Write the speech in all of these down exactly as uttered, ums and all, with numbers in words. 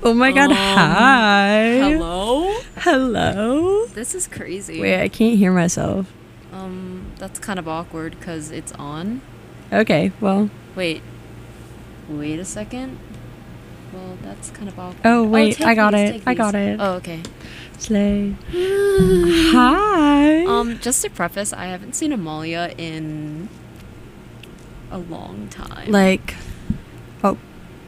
Oh my god, Um, hi. Hello? Hello? This is crazy. Wait, I can't hear myself. Um, that's kind of awkward because it's on. Okay, well. Wait. Wait a second. Well, that's kind of awkward. Oh, wait, take I got these, it. take I these. got it. Oh, okay. Slay. Hi. Um, just to preface, I haven't seen Amalia in a long time. Like, oh.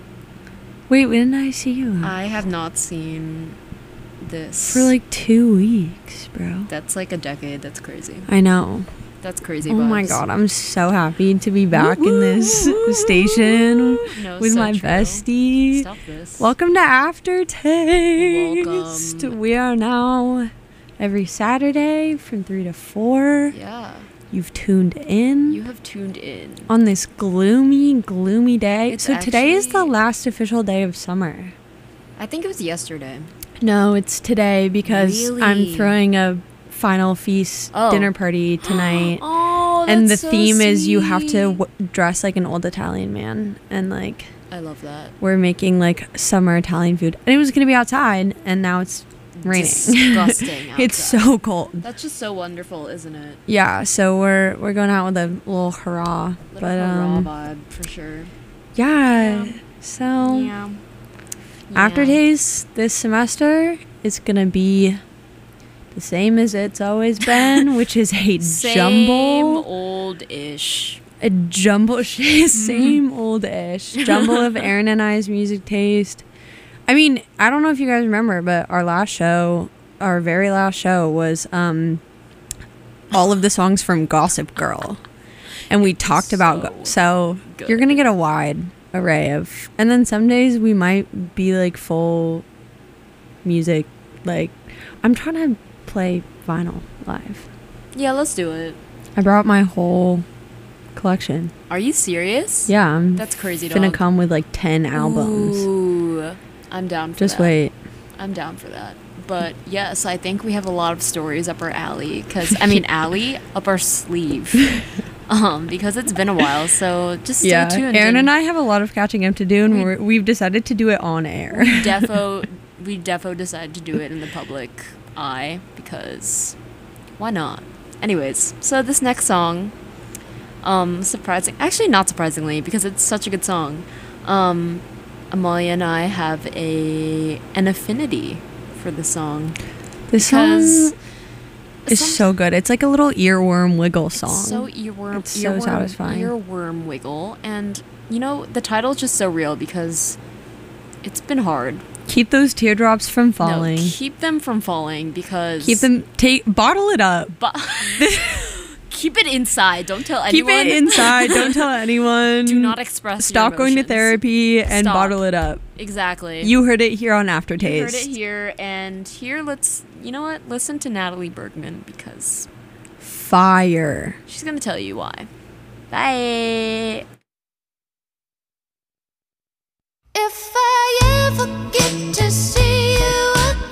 Wait, when did I see you? I have not seen this. For like two weeks, bro. That's like a decade. That's crazy. I know. That's crazy. Oh my vibes. god, I'm so happy to be back in this Woo-woo. station No, with so my true. bestie. Stop this. Welcome to Aftertaste. Welcome. We are now every Saturday from three to four. Yeah. You've tuned in You have tuned in. on this gloomy, gloomy day. It's so today is the actually- last official day of summer. I think it was yesterday. No, it's today because I'm Really? throwing a final feast Oh. dinner party tonight. Oh, that's And the so theme is you have to sweet. w- dress like an old Italian man, and like I love that. we're making like summer Italian food, and it was gonna be outside, and now it's raining. Disgusting. It's outside. so cold. That's just so wonderful, isn't it? Yeah, so we're we're going out with a little hurrah, Little but raw um, vibe for sure. yeah. Yeah. So Yeah. Aftertaste this semester is gonna be the same as it's always been, which is a Same jumble. old-ish. A jumble, same old-ish jumble of Aaron and I's music taste. I mean, I don't know if you guys remember, but our last show, our very last show, was um, all of the songs from Gossip Girl, and we talked about. Go- so good. you're gonna get a wide array of, and then some days we might be like full music. Like, I'm trying to play vinyl live. Yeah, let's do it. I brought my whole collection. Are you serious? Yeah, I'm That's crazy, gonna dog. come with like ten albums. Ooh, I'm down for Just that. wait. I'm down for that. But yes, I think we have a lot of stories up our alley. Because, I mean, alley, up our sleeve. um, Because it's been a while, so just stay Yeah, tuned. Aaron and I have a lot of catching up to do, and We- we're, we've decided to do it on air. defo, we defo decided to do it in the public eye because why not? Anyways, so this next song, um, surprising, actually not surprisingly because it's such a good song. Um, Amalia and I have a an affinity for the song This because song is some- so good. It's like a little earworm wiggle song. It's so earworm, It's so earworm, satisfying. earworm wiggle, and you know the title is just so real because it's been hard. Keep those teardrops from falling. No, keep them from falling because Keep them. Take bottle it up. But keep it inside. Don't tell Keep anyone. it inside. Don't tell anyone. Do not express. Stop your going to emotions. therapy and Stop. bottle it up. Exactly. You heard it here on Aftertaste. You heard it here, and here let's. You know what? Listen to Natalie Bergman because Fire. she's gonna tell you why. Bye. If I ever get to see you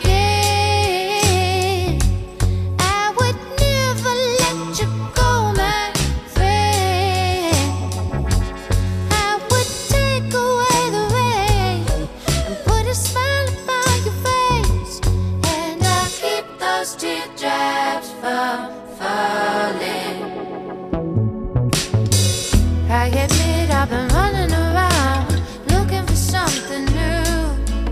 again, I would never let you go, my friend. I would take away the rain and put a smile upon your face, and I'll keep those teardrops from falling. I admit I've been running around looking for something new.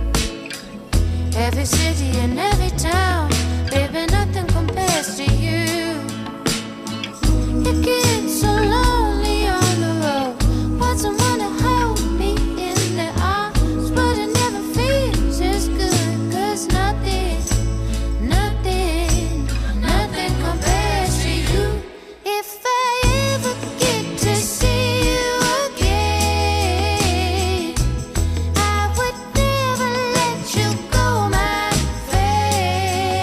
Every city and every town, baby, nothing compares to you. It gets so lonely on the road. Want someone to hold me in their arms, but it never feels as good. 'Cause nothing, nothing, nothing compares to you. If I ever get to see you again, I would never let you go, my friend.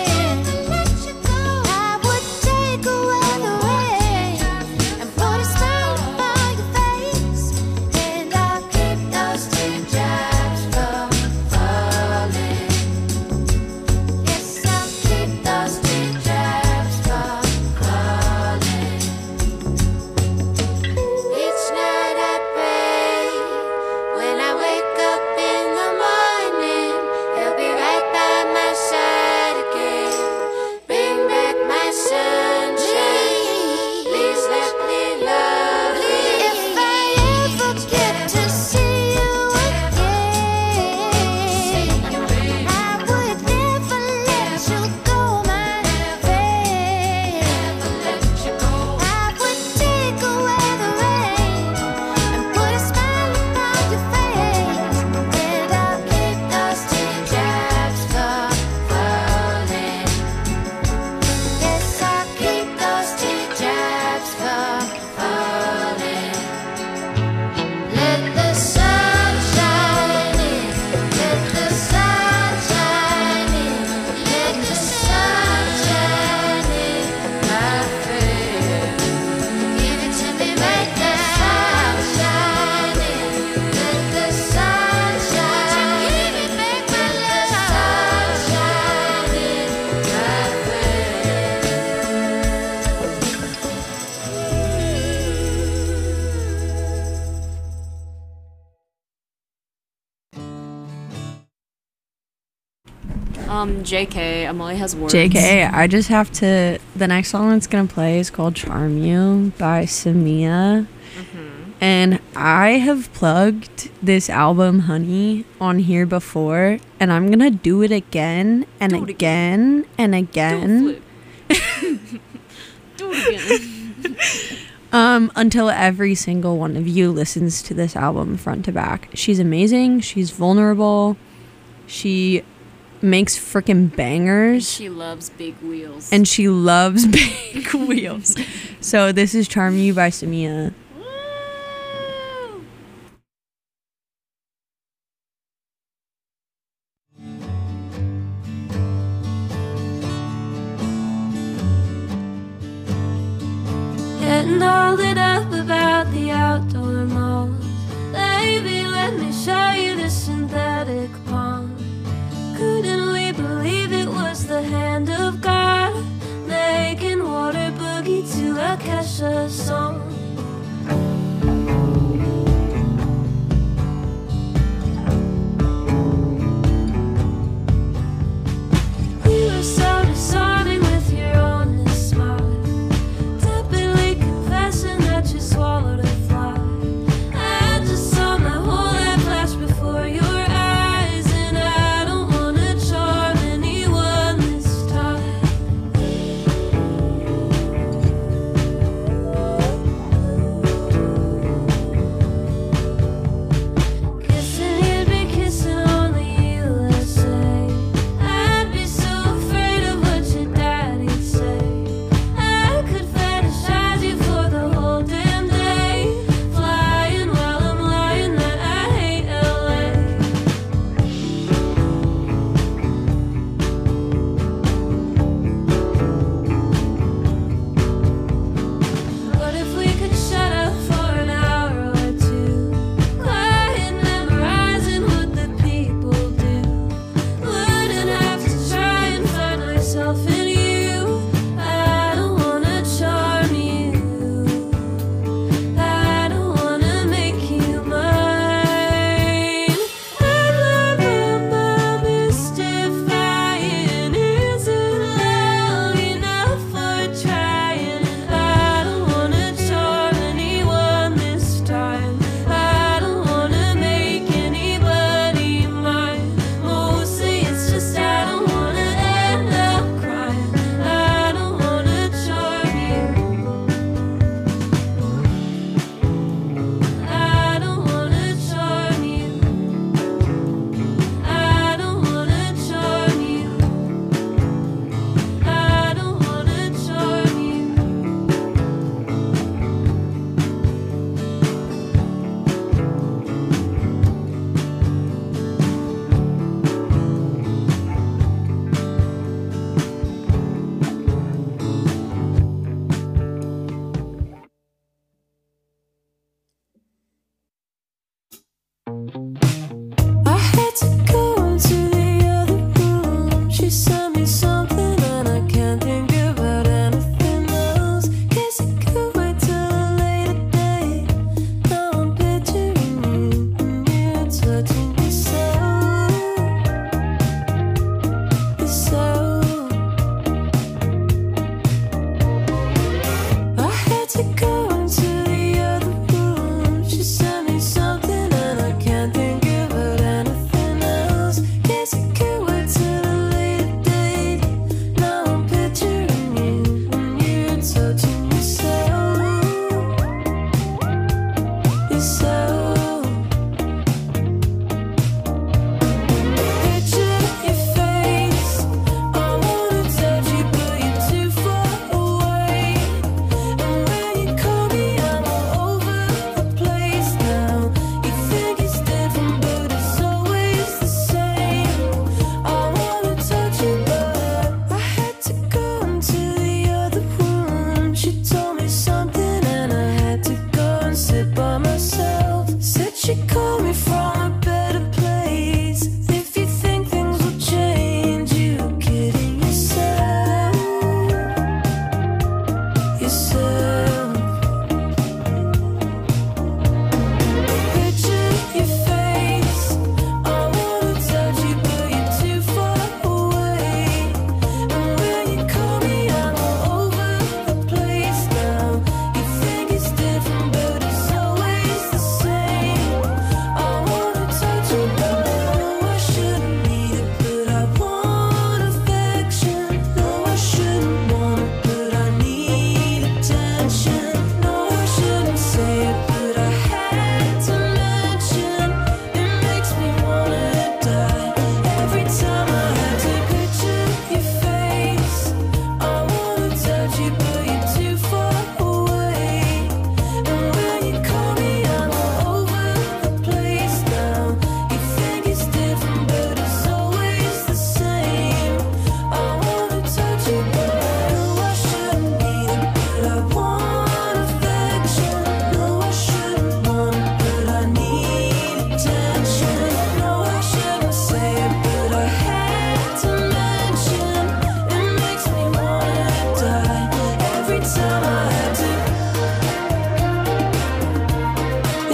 Um, J K. Emily has words. J K, I just have to. The next song that's gonna play is called "Charm You" by Samia, Mm-hmm. and I have plugged this album "Honey" on here before, and I'm gonna do it again and Do it again, and again. Do a flip. Do it again. Um, until every single one of you listens to this album front to back. She's amazing. She's vulnerable. She makes freaking bangers. She loves big wheels. And she loves big wheels. So this is Charm You by Samia. Woo! Getting all lit up about the outdoor malls. Baby, let me show you the synthetic pond. Couldn't we believe it was the hand of God, making water boogie to a Kesha song? You were so disarming with your honest smile, tepidly confessing that you swallowed a fly. I just saw my whole life flash before your eyes, and I don't wanna charm anyone this time. Kissing, you'd be kissing on the U S A. I'd be so afraid of what your daddy'd say. I could fetishize you for the whole damn day, flying while I'm lying that I hate L A. But if we could shut up for an hour or two, quiet memorizing what the people do, wouldn't have to try and find myself in you. I don't wanna charm you, I don't wanna make you mine. I love how my mystifying isn't long enough for trying. I don't wanna charm anyone this time. I don't wanna make anybody mine. Mostly it's just I don't wanna end up crying. I don't wanna charm you, I don't wanna charm you, I don't wanna charm you, I don't wanna charm you. I had to go into the other room. She sent me something and I can't think about anything else. Guess it could wait till a later date. Now I'm picturing you and you touching yourself, yourself. I had to go into the other room. She sent me something and I can't think about anything else. Guess it could wait till a later date. Now I'm picturing you and you're touching yourself, yourself. Picture your face. I wanna touch you, but you're too far away. And when you call me, I'm all over the place now. You think it's different, but it's always the same. I wanna touch you, but I had to go into the other room. She told me something, and I had to go and sit by myself.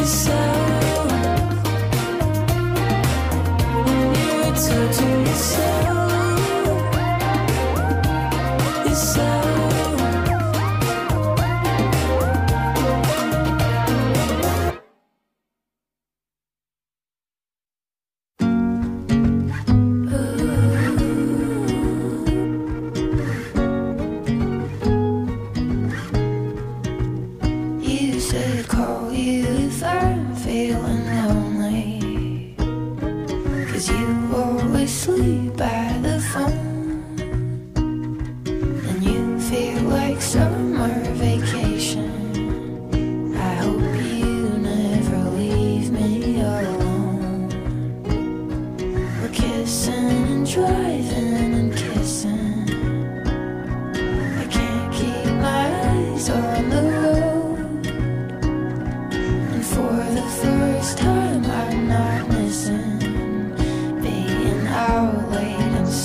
You said call you if I'm feeling lonely, 'cause you always sleep by the phone, and you feel like summer vacation. I hope you never leave me alone. We're kissing and driving and kissing. I can't keep my eyes on the road, and for the first time I'm not missing being out late and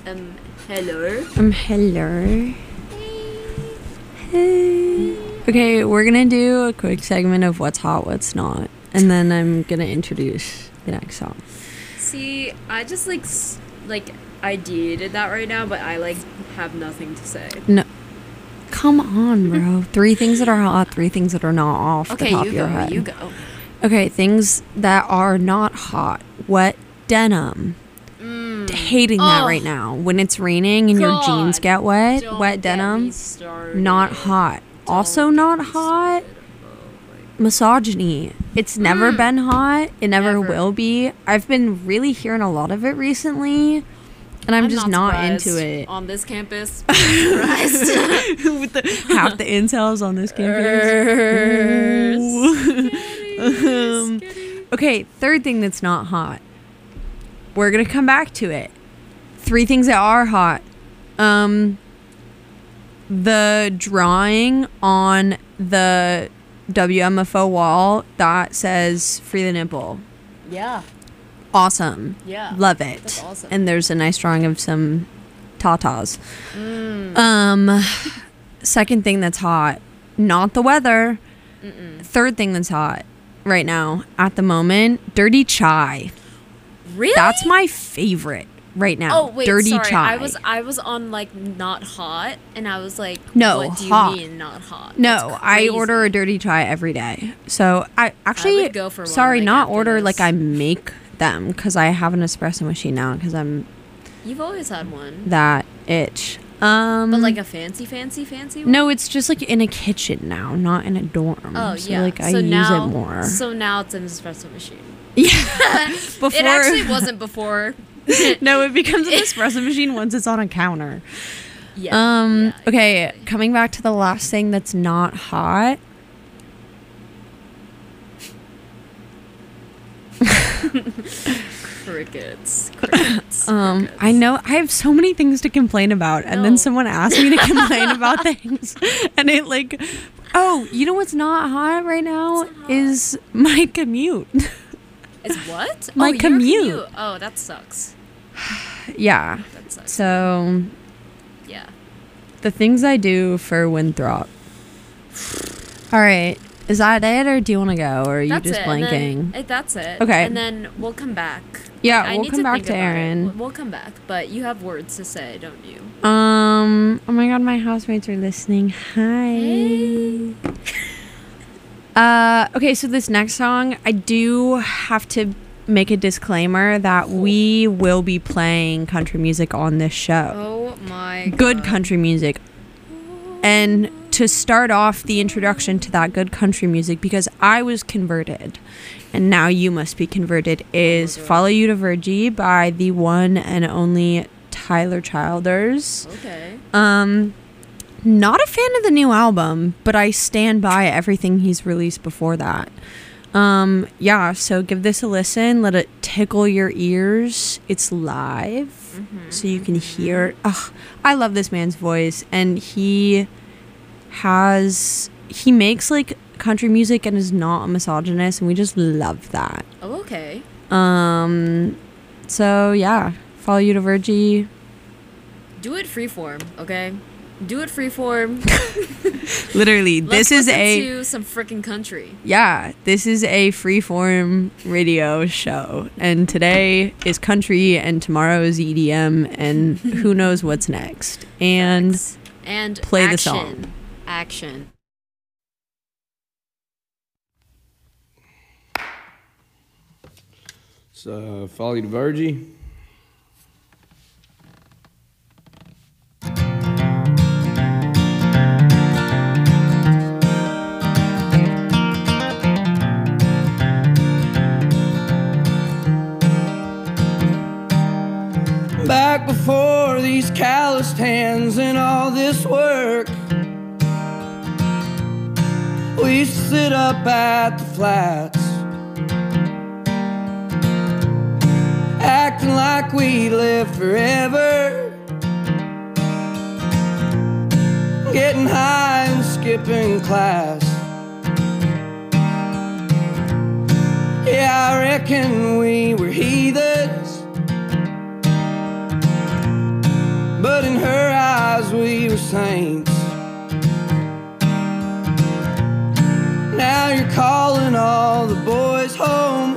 Um, hello. Um, hello. Hey. Okay, we're gonna do a quick segment of what's hot, what's not, and then I'm gonna introduce the next song. See, I just like s- like ideated that right now, but I like have nothing to say. No, come on, bro. Three things that are hot, three things that are not off Okay, the top you of your go. head. You go. Okay, things that are not hot. Wet denim. Mm. Hating that Oh, right now. When it's raining and your God. jeans get wet, Don't wet get me denim, started. not hot. Don't Also get not me hot, started. misogyny. It's never Mm. been hot. It never, Never. will be. I've been really hearing a lot of it recently, and I'm, just not, into surprised. it. On this campus, I'm surprised. With the, half the incels on this campus. um, okay, third thing that's not hot. We're gonna come back to it. Three things that are hot. Um, the drawing on the W M F O wall that says "Free the Nipple." Yeah. Awesome. Yeah. Love it. That's awesome. And there's a nice drawing of some tatas. Mm. Um, second thing that's hot, not the weather. Mm-mm. Third thing that's hot right now at the moment, dirty chai. Really? That's my favorite right now. Oh wait, dirty sorry. chai. I was I was on like not hot, and I was like, No, what do hot. you mean not hot? no, That's I crazy. order a dirty chai every day. So I actually would go for one, sorry, like, not after order this. like I make them because I have an espresso machine now because I'm You've always had one, that itch. Um, but like a fancy, fancy, fancy one. no, it's just like in a kitchen now, not in a dorm. Oh so, yeah. like I so use now, it more. So now it's an espresso machine. Yeah, before It actually wasn't before. no, it becomes an espresso machine once it's on a counter. Yeah. Um. yeah, okay, exactly. coming back to the last thing that's not hot. Crickets. Crickets. Um, crickets. I know I have so many things to complain about, and No. then someone asked me to complain about things, and it like, oh, you know what's not hot right now What's not hot? is my commute. Is what? My oh, your commute. Oh, that sucks. Yeah. That sucks. So yeah. the things I do for Winthrop. All right, is that it, or do you want to go, or are you That's just it. and blanking? then- eh, that's it. Okay. And then we'll come back. Yeah, I we'll need come back think to about it. Aaron. We'll- We'll come back, but you have words to say, don't you? Um. Oh my God, my housemates are listening. Hi. Hey. Uh. Okay, so this next song, I do have to make a disclaimer that we will be playing country music on this show. Oh my god. Good country music. And to start off the introduction to that good country music, because I was converted and now you must be converted, is God. Follow You to Virgie by the one and only Tyler Childers. Okay. Um, not a fan of the new album, but I stand by everything he's released before that. Um, yeah, so give this a listen. Let it tickle your ears. It's live, Mhm, so you can hear. Ugh, I love this man's voice, and he has he makes like country music and is not a misogynist, and we just love that. Oh, okay. Um, so yeah, Follow You to Virgie. Do it freeform, okay? Do it freeform. Literally, Let's this is listen a to some freaking country. yeah, this is a freeform radio show, and today is country, and tomorrow is E D M, and who knows what's next. And Facts. and play the action. song. Action. So, Follow You to Virgie. Back before these calloused hands and all this work, we used to sit up at the flats, acting like we live forever, getting high and skipping class. Yeah, I reckon we were heathens, but in her eyes we were saints. Now you're calling all the boys home,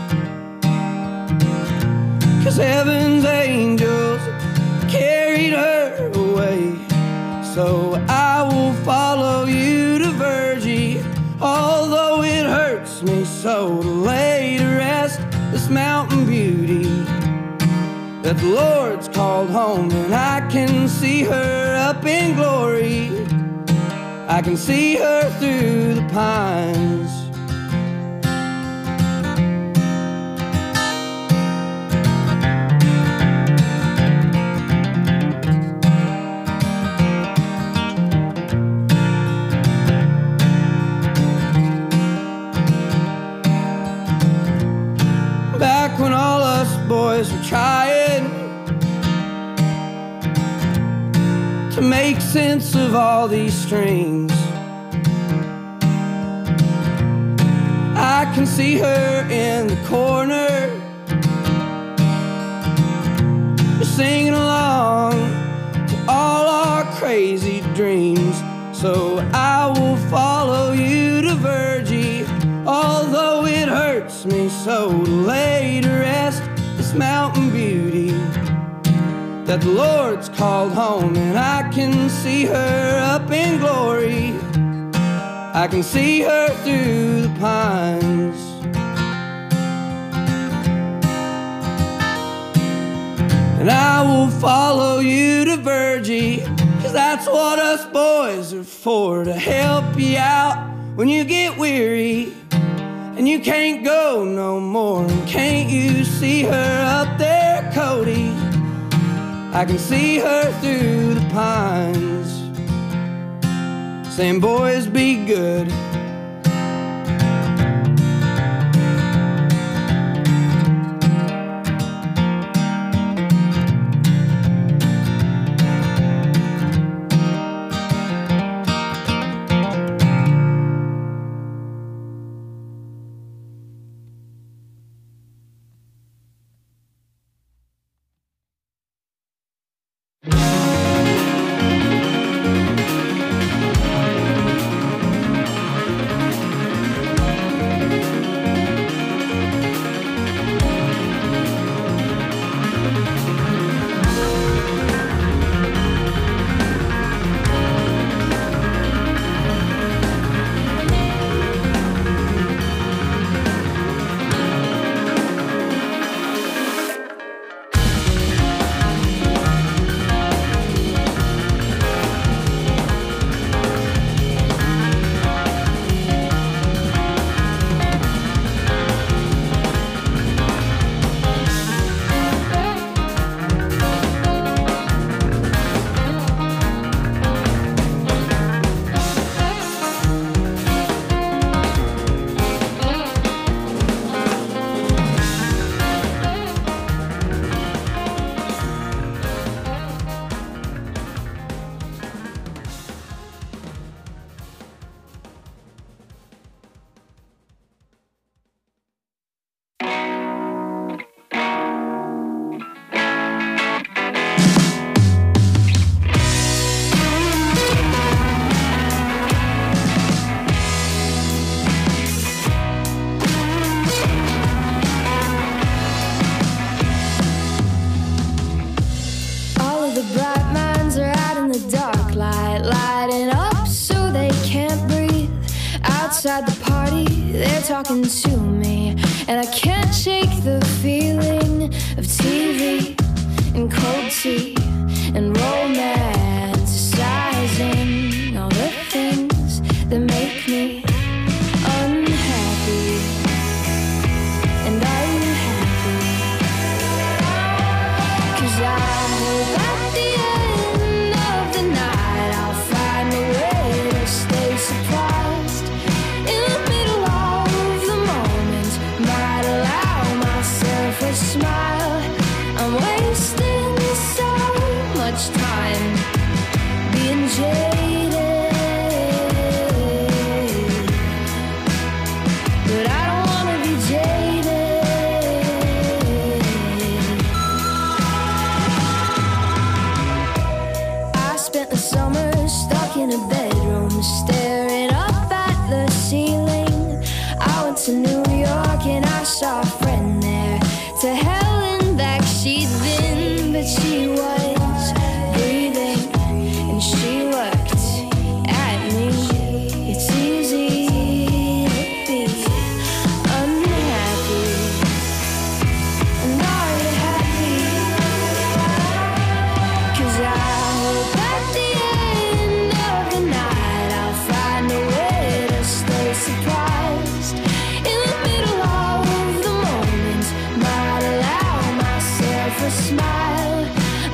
'cause heaven's angels carried her away. So I will follow you to Virgie, although it hurts me so to lay to rest this mountain beauty that the Lord's called home. And I can see her up in glory, I can see her through the pines. Back when all us boys were trying to make sense of all these strings, I can see her in the corner, singing along to all our crazy dreams. So I will follow you to Virgie, although it hurts me so to lay to rest this mountain beauty that the Lord's called home. And I can see her up in glory, I can see her through the pines. And I will follow you to Virgie, 'cause that's what us boys are for, to help you out when you get weary and you can't go no more. And can't you see her up there, Cody? I can see her through the pines, saying, boys, be good. Outside the party, they're talking to me, and I can't shake the feeling of T V and cold tea and romanticizing all the things that make me unhappy and unhappy. 'Cause I hope at the end of the night I'll find a way to stay surprised. In the middle of the moment, might allow myself a smile. I'm wasting so much time being jaded, but I don't wanna be jaded.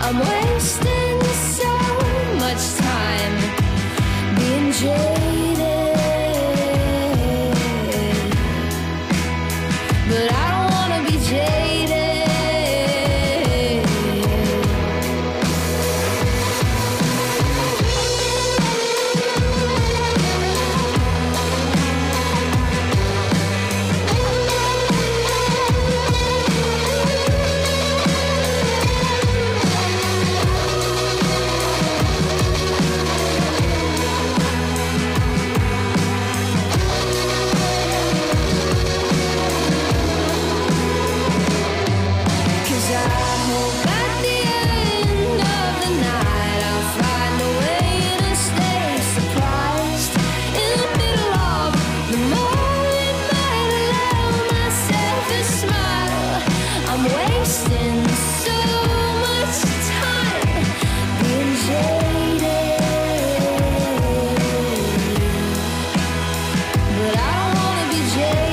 I'm wasting so much time being jaded, but I don't wanna be jaded. Cause I hope at the end of the night I'll find a way to stay surprised in the middle of the moment. Might allow myself a smile. I'm wasting so much time being jaded, but I don't wanna be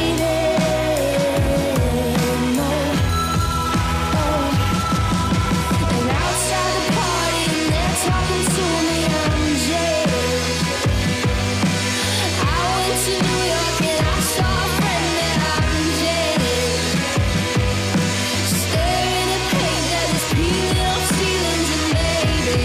jaded, no. And outside the party, and they're talking to me, I'm jaded. I went to New York and I saw a friend that I'm jaded. Staring at paint that is peeling off ceilings and baby.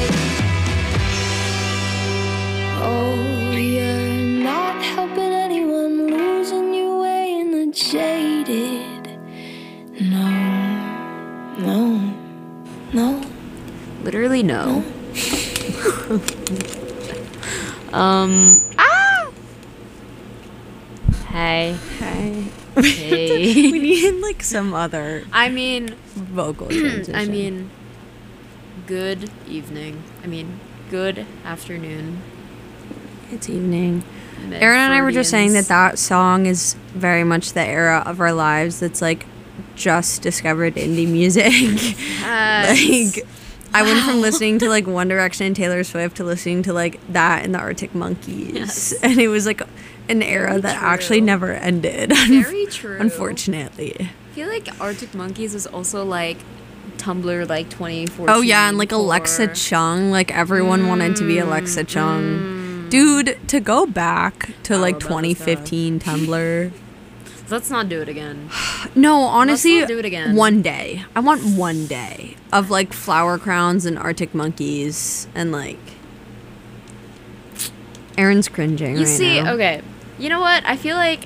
Oh, you're not helping anyone, losing your way in the jaded. No, no, no. Literally no. um. Ah. Hey. Hey. Hey. We need like some other I mean, vocal transition. I mean, good evening. I mean, good afternoon. it's evening. Aaron and I were just saying that that song is very much the era of our lives that's like just discovered indie music. Yes. Like I went from listening to like One Direction and Taylor Swift to listening to like that and the Arctic Monkeys. Yes. And it was like an era Very that true. actually never ended. Very true. Unfortunately. I feel like Arctic Monkeys was also like Tumblr like twenty fourteen. Oh yeah, and like for- Alexa Chung, like everyone wanted to be Alexa Chung. Dude, to go back to like about twenty fifteen Tumblr. Let's not do it again. No, honestly, not do it again. one day. I want one day of like flower crowns and Arctic Monkeys and like Aaron's cringing You right see, now. okay. You know what? I feel like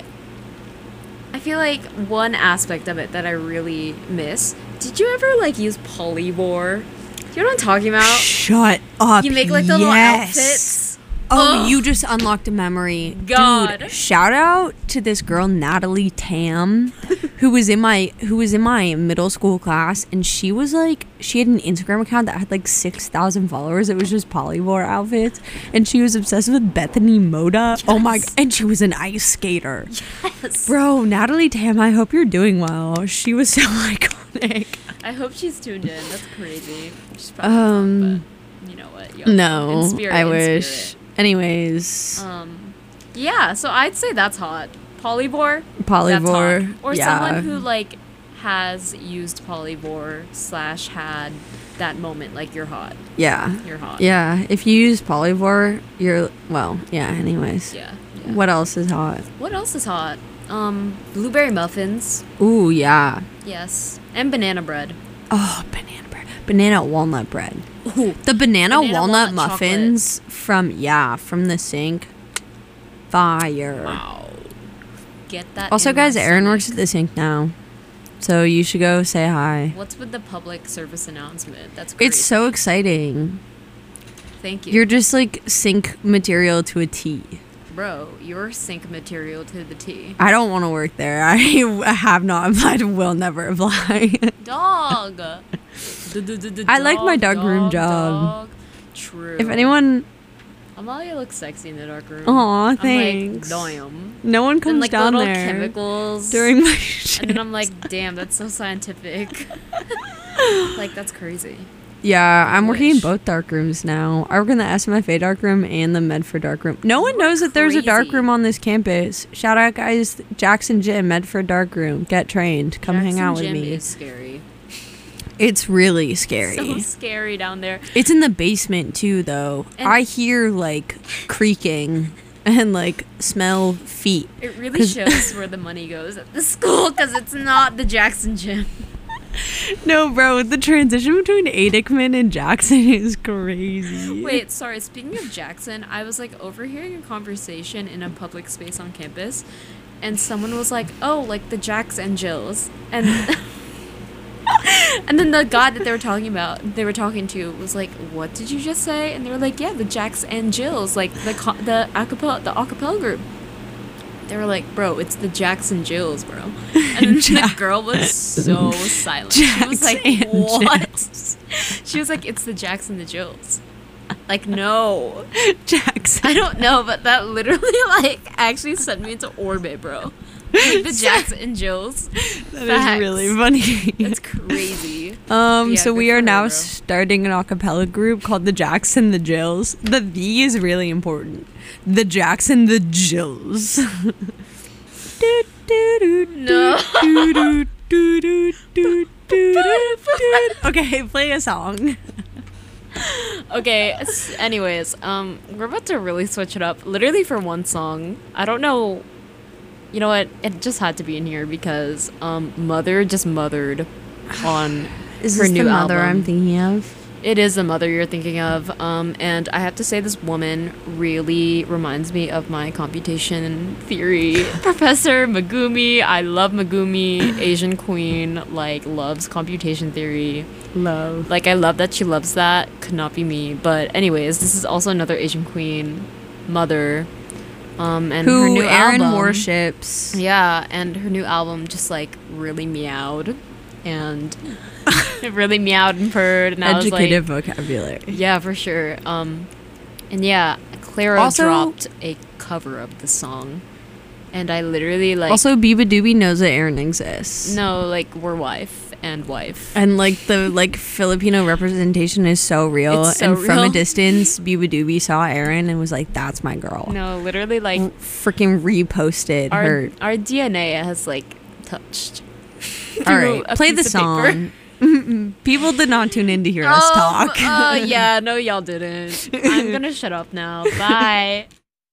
I feel like one aspect of it that I really miss. Did you ever like use Polyvore? Do you know what I'm talking about? Shut up. You make like the little yes. outfits. Oh, Ugh. you just unlocked a memory. God. Dude, shout out to this girl Natalie Tam who was in my who was in my middle school class, and she was like she had an Instagram account that had like six thousand followers. It was just Polyvore outfits, and she was obsessed with Bethany Moda. Oh my god, and she was an ice skater. Yes. Bro, Natalie Tam, I hope you're doing well. She was so iconic. I hope she's tuned in. That's crazy. She's probably Um not, but you know what? Yo, No, in spirit, I in wish. spirit. Anyways, Um, yeah. So I'd say that's hot. Polyvore. Polyvore, That's hot. Or yeah. someone who like has used Polyvore slash had that moment. Like you're hot. yeah. You're hot. Yeah, if you use Polyvore, you're well. Yeah. Anyways, Yeah. yeah. what else is hot? What else is hot? Um, blueberry muffins. Ooh, yeah. Yes, and banana bread. Oh, banana bread, banana walnut bread. Ooh. The banana, Banana walnut, walnut muffins from yeah from the sink. Fire. Wow. Get that. Also, in my guys, Aaron stomach. works at the sink now, so you should go say hi. What's with the public service announcement? That's great. It's so exciting. Thank you. You're just like sink material to a T. Bro, you're sink material to the T. I don't want to work there. I have not applied. Will never apply. Dog. I like my dark room job. Dog. True. If anyone, Amalia looks sexy in the dark room. aw, I'm thanks. like, damn. No one And comes like down little there chemicals during my And shift. then I'm like, damn, that's so scientific. Like, that's crazy. Yeah, I'm working in wish. both dark rooms now. I work in the S M F A dark room and the Medford dark room. No one knows that there's a dark crazy. room on this campus. Shout out, guys. Jackson Gym, Medford dark room. Get trained. Come hang Jackson out with Gym me. is scary. It's really scary. So scary down there. It's in the basement too, though. And- I hear like creaking and like smell feet. It really 'Cause- shows where the money goes at the school because it's not the Jackson gym. No, bro, the transition between Adickman and Jackson is crazy. Wait, sorry. Speaking of Jackson, I was like overhearing a conversation in a public space on campus, and someone was like, "Oh, like the Jacks and Jills," and and then the guy that they were talking about, they were talking to, was like, "What did you just say?" And they were like, "Yeah, the Jacks and Jills, like the co- the acapella the acapella group." They were like, "Bro, it's the Jackson Jills, bro." And then the Jack- girl was so silent. She was Jacks like, and "What?" She was like, "It's the Jackson the Jills." Like, no. Jackson. I don't know, but that literally, like, actually sent me into orbit, bro. Like, the Jacks and Jills. That is Facts. really funny. It's crazy. Um, Yeah, so good we for are her, now bro. starting an a cappella group called the Jackson the Jills. The V is really important. The Jackson the Jills. Do, do, do, No. do, do, do, do, do, do, do, do. Okay, play a song. Okay, s- anyways, um, we're about to really switch it up. Literally for one song. I don't know. You know what? It just had to be in here because, um, Mother just mothered on Is her this new the mother album. I'm thinking of? It is the mother you're thinking of, um, and I have to say this woman really reminds me of my computation theory professor, Megumi. I love Megumi, Asian queen, like, loves computation theory. Love. Like, I love that she loves that. Could not be me. But anyways, this is also another Asian queen, mother, um, and her Who new Aaron album. worships. Yeah, and her new album just, like, really meowed, and it really meowed and purred, and I was like, Educated vocabulary. yeah, for sure. Um, and yeah, Clara Also- dropped a cover of the song, and I literally like Also, Biba Doobie knows that Aaron exists. no, like we're wife and wife. And like the like Filipino representation is so real. It's so and from real. a distance, Biba Doobie saw Aaron and was like, "That's my girl." No, literally like Freaking reposted our her. our D N A has like touched. All through right, a play the piece of paper. song. People did not tune in to hear us Um, talk. uh, yeah, no, y'all didn't. I'm gonna shut up now. Bye.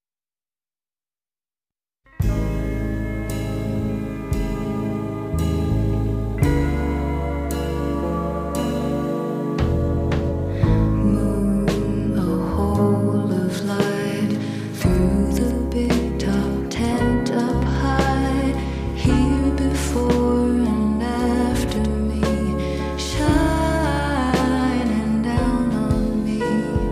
Moon, a hole of light through the big top tent up high. Here before and after me, shining down on me.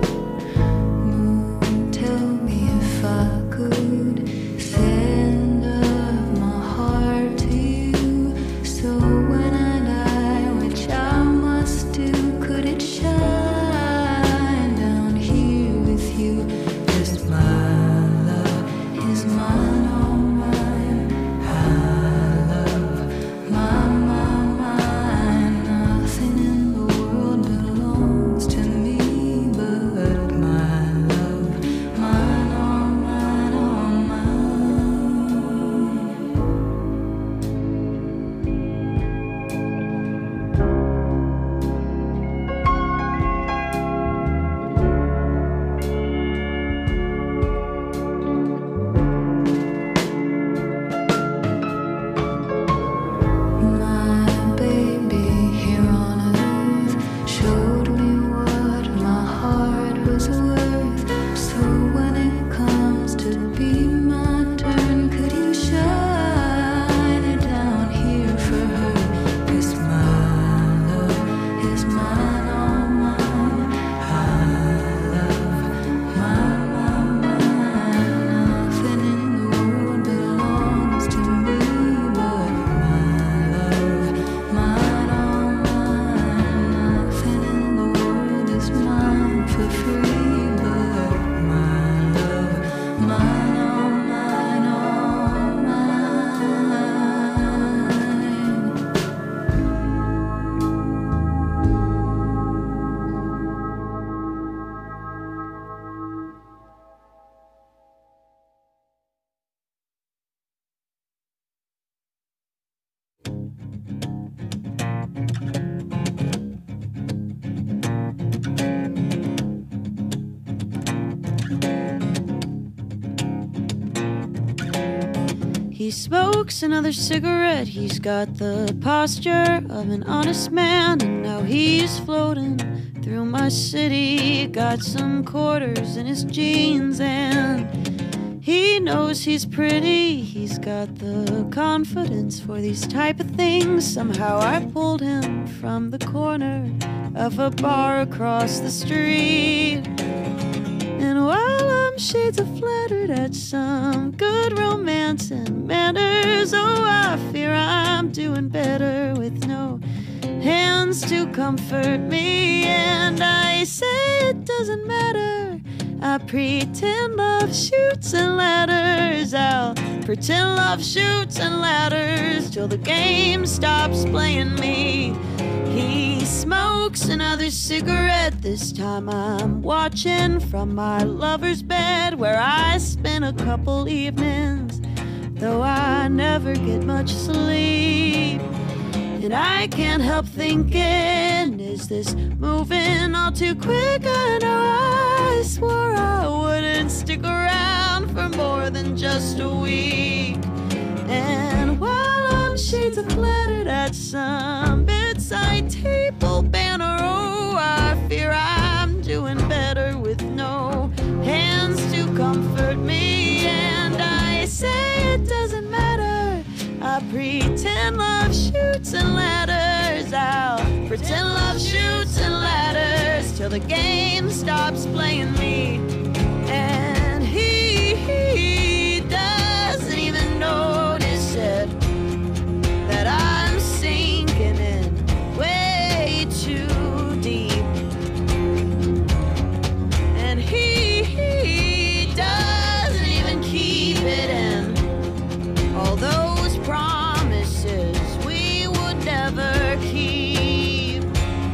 Moon, tell me if I could send up my heart to you. So when I die, which I must do, could it shine down here with you? 'Cause my love is mine, all mine. I love my, my, mine. Nothing in the world belongs to me but my love, mine, all mine, all mine. My baby here on earth showed me what my heart was worth. So when it comes to be my turn, could you shine it down here for her? 'Cause my love is mine, all mine. I love my, my, mine. Nothing in the world belongs to me but my love, mine, all mine. Nothing in the world is mine for free but my love, mine, all mine, all mine. He smokes another cigarette. He's got the posture of an honest man, and now he's floating through my city. Got some quarters in his jeans, and he knows he's pretty. He's got the confidence for these type of things. Somehow I pulled him from the corner of a bar across the street. And while I'm shades of flattered at some good romance and manners, oh, I fear I'm doing better with no hands to comfort me. And I say it doesn't matter. I pretend love shoots and ladders. I'll pretend love shoots and ladders till the game stops playing me. He smokes another cigarette. This time I'm watching from my lover's bed, where I spent a couple evenings, though I never get much sleep. And I can't help thinking, is this moving all too quick? I know I swore I wouldn't stick around for more than just a week. And while I'm shades of flattered at some bedside table banner, oh, I fear I'm doing better with no hands to comfort me. And I say it doesn't matter. I pretend love shoots and ladders. I'll pretend love shoots and ladders till the game stops playing me. And he, he doesn't even notice it, that I'm sinking in way too deep. And he, he doesn't even keep it in, all those promises we would never keep.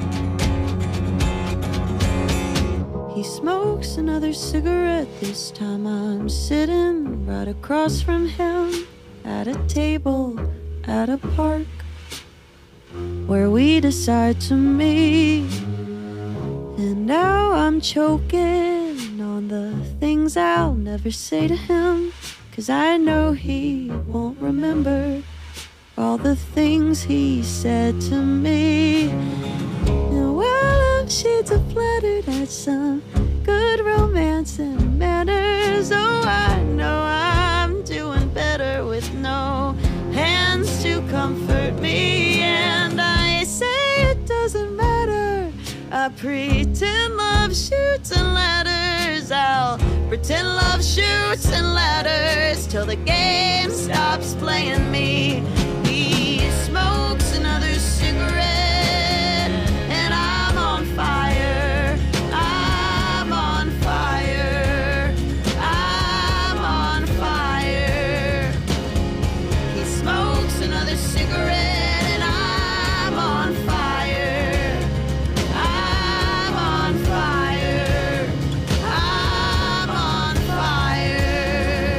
He smokes another cigarette. This time I'm sitting right across from him at a table at a park where we decide to meet. And now I'm choking on the things I'll never say to him, 'cause I know he won't remember all the things he said to me. And while I'm shades of flattered at some good romance and manners, oh, I know I'm doing better with no hands to comfort me. And I say it doesn't matter. I pretend love shoots and ladders. I'll pretend love shoots and ladders till the game stops playing me. He smokes another cigarette, and I'm on fire. I'm on fire. I'm on fire. He smokes another cigarette, and I'm on fire. I'm on fire. I'm on fire.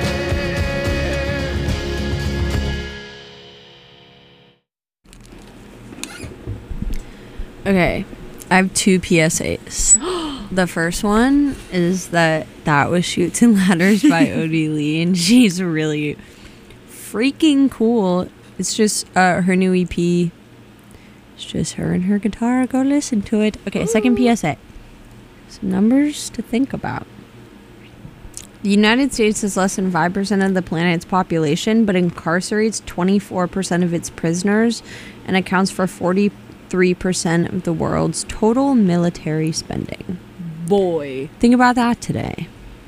Okay, I have two P S As. The first one is that that was Shoots and Ladders by Odie Lee, and she's really freaking cool. It's just uh, her new E P. It's just her and her guitar. Go listen to it. Okay, second P S A. Some numbers to think about. The United States is less than five percent of the planet's population, but incarcerates twenty-four percent of its prisoners and accounts for forty-three percent of the world's total military spending. Boy. Think about that today.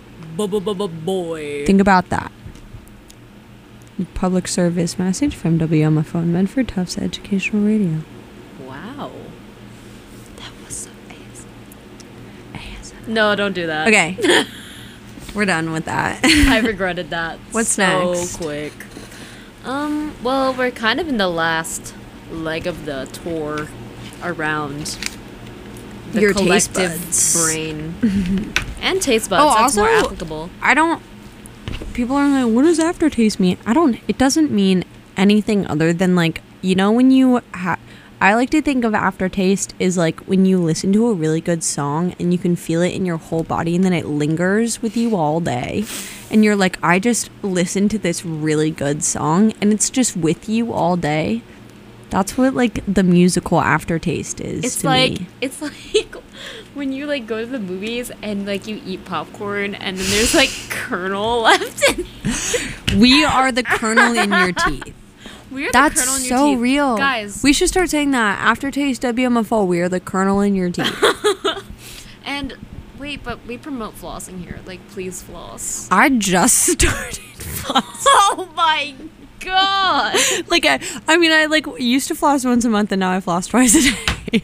Boy. Think about that. Public service message from W M F O in Medford, Tufts Educational Radio. Wow. That was so A S M R. No, don't do that. Okay. We're done with that. I regretted that. What's so next? quick. Um, well, we're kind of in the last leg of the tour around the Your taste collective buds. brain. And taste buds. Oh, That's more also- applicable. I don't. People are like, what does aftertaste mean? I don't. It doesn't mean anything other than like, you know, when you ha- I like to think of aftertaste is like when you listen to a really good song and you can feel it in your whole body and then it lingers with you all day. And you're like, I just listened to this really good song and it's just with you all day. That's what like the musical aftertaste is It's to like me. it's like when you like go to the movies and like you eat popcorn and then there's like kernel left in We are the kernel in your teeth. We're That's the kernel in your so teeth. real. Guys. We should start saying that. Aftertaste W M F O, we are the kernel in your teeth. And wait, but we promote flossing here. Like, please floss. I just started flossing. Oh my god. Like I, I mean, I like used to floss once a month, and now I floss twice a day.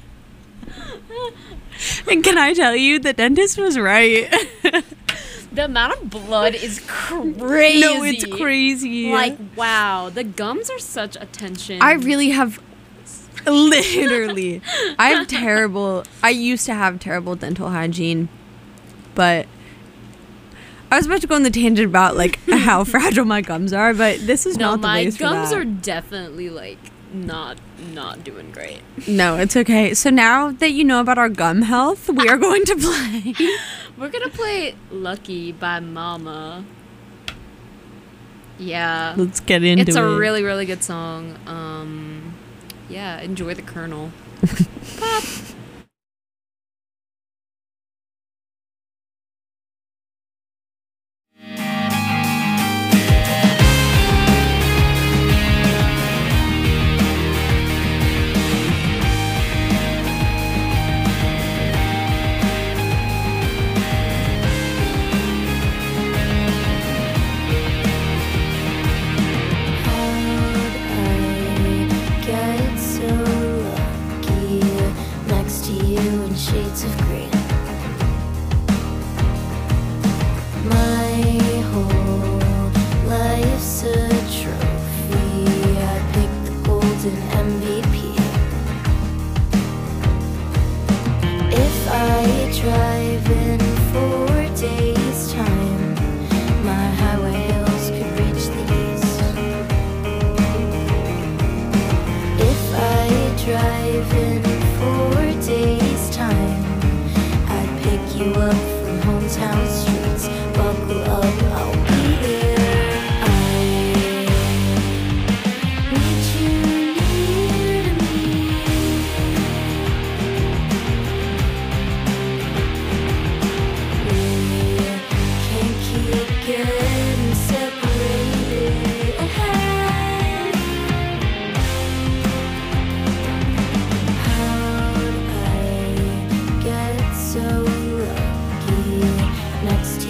And can I tell you, the dentist was right. The amount of blood is crazy. No, it's crazy. Like, wow. The gums are such attention. I really have, literally, I have terrible. I used to have terrible dental hygiene, but I was about to go on the tangent about like how fragile my gums are, but this is No, not the my place for gums that. are definitely like not not doing great. No, it's okay. So now that you know about our gum health, we are going to play. We're gonna play Lucky by Mama. Yeah. Let's get into it. It's a really, really good song. Um yeah, enjoy the kernel. Pop. Get so lucky next to you in shades of green. My whole life's a trophy. I picked the golden M V P. If I drive in four days' time, my highway hills could reach the east. If I drive in four days' time, I'd pick you up from hometown streets. Buckle up, I'll be there. I need you near to me. We can't keep getting separated. How'd I get so lucky next to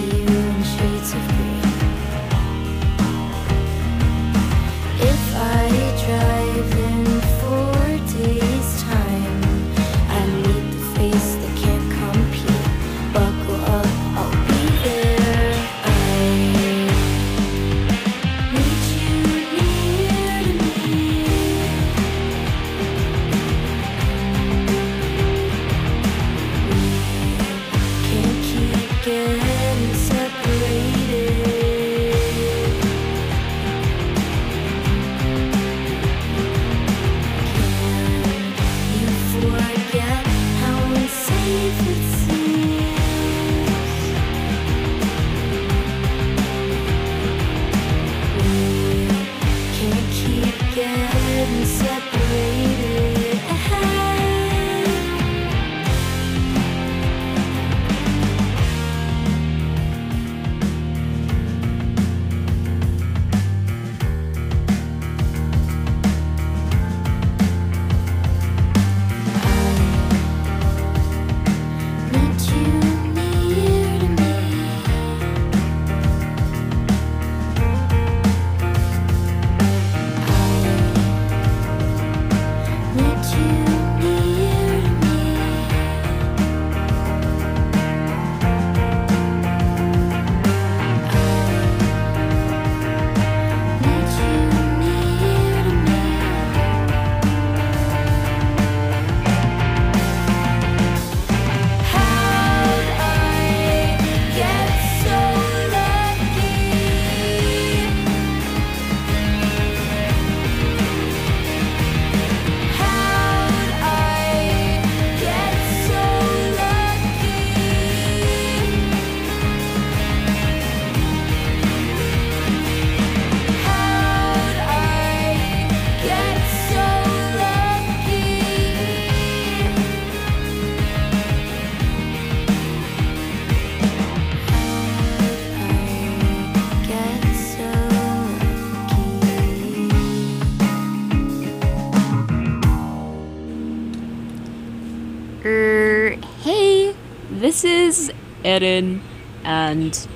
This is Erin and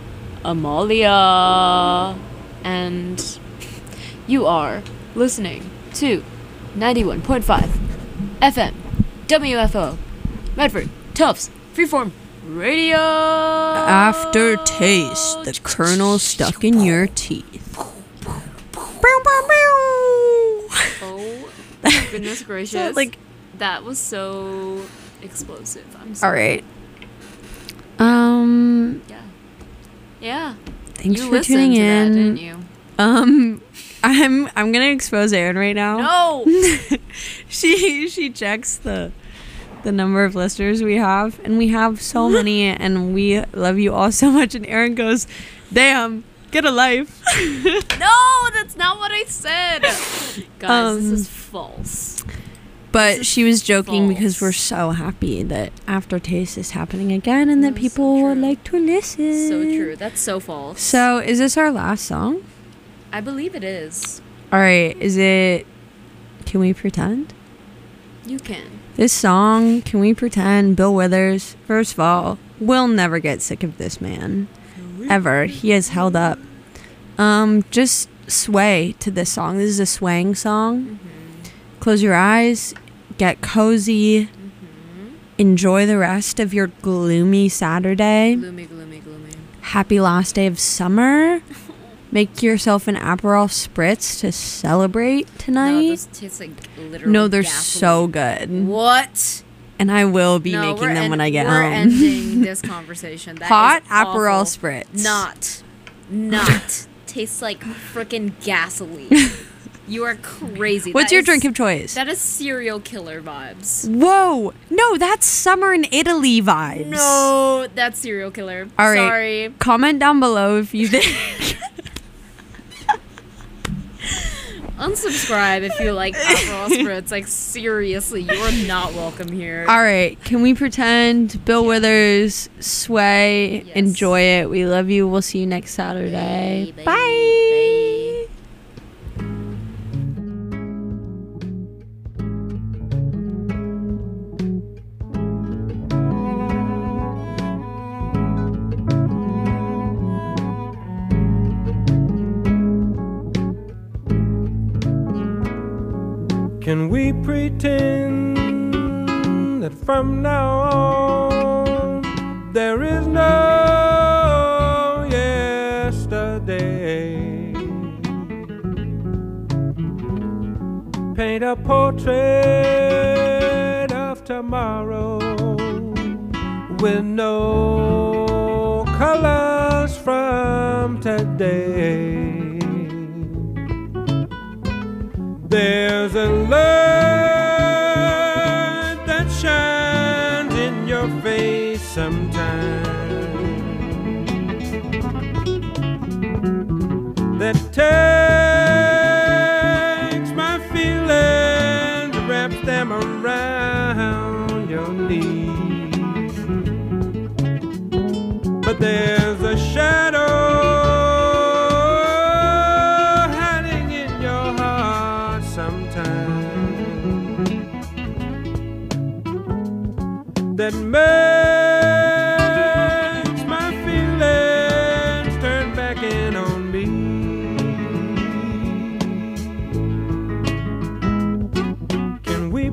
Amalia, and you are listening to ninety-one point five F M W F O Medford Tufts Freeform Radio. Aftertaste, the kernel stuck in your teeth. Oh my goodness gracious. Like, that was so explosive. I'm sorry. all right. Um, Yeah. Yeah. thanks you for listened tuning to in. that, didn't you? Um, I'm I'm gonna expose Erin right now. No. she she checks the the number of listeners we have, and we have so many, and we love you all so much. And Erin goes, "Damn, get a life." No, that's not what I said. Guys, this Um, is false. But This she was joking because we're false. so happy that Aftertaste is happening again, and that That is so people would true. like to listen. So true. That's so false. So, is this our last song? I believe it is. All right. Is it? Can we pretend? You can. This song, Can We Pretend, Bill Withers, first of all, we'll never get sick of this man. Ever. He has held up. Um, just sway to this song. This is a swaying song. Mm-hmm. Close your eyes, get cozy, Mm-hmm. enjoy the rest of your gloomy Saturday. Gloomy, gloomy, gloomy. Happy last day of summer. Make yourself an Aperol Spritz to celebrate No, tonight. those taste like literally No, they're gasoline. so good. What? And I will be no, making we're them en- when I get we're home. ending this conversation. That Hot is Aperol awful. Spritz. Not. Not. Tastes like freaking gasoline. You are crazy. What's That your is- drink of choice? That is serial killer vibes. Whoa. No, that's summer in Italy vibes. No, that's serial killer. All right. Sorry. Comment down below if you think. Unsubscribe if you like Aperol Spritz. Like, seriously, you are not welcome here. All right. Can we pretend? Bill Withers, sway, Yes. enjoy it. We love you. We'll see you next Saturday. Bye, Bye. bye, bye. Can we pretend that from now on there is no yesterday? Paint a portrait of tomorrow with no colors from today. There's a light that shines in your face sometimes, that takes my feelings, wraps them around your knees. But there's a shadow that makes my feelings turn back in on me. Can we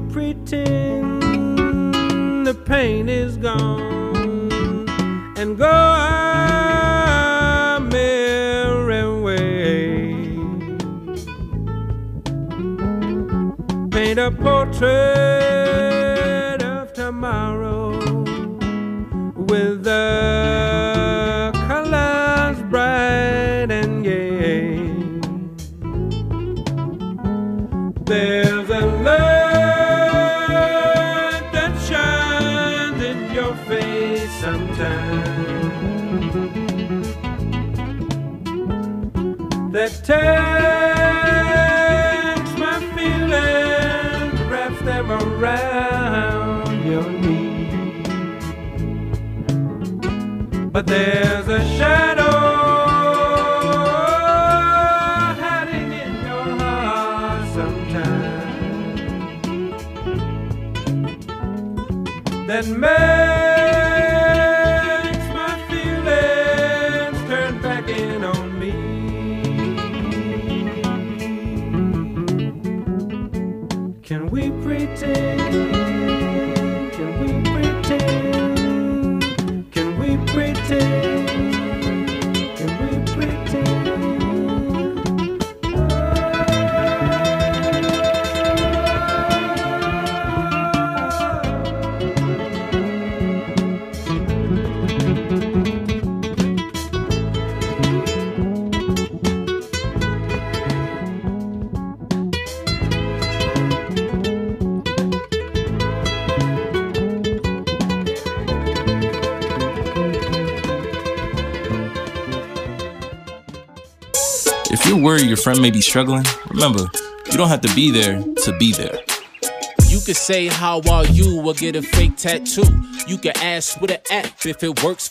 pretend the pain is gone and go our merry way? Paint a portrait of tomorrow with the colors bright and gay. There's a light that shines in your face sometimes, that takes my feelings, wraps them around your knees. But there's a shadow hiding in your heart sometimes that makes If you're worried your friend may be struggling, remember, you don't have to be there to be there. You can say how are you or get a fake tattoo. You can ask with an app if it works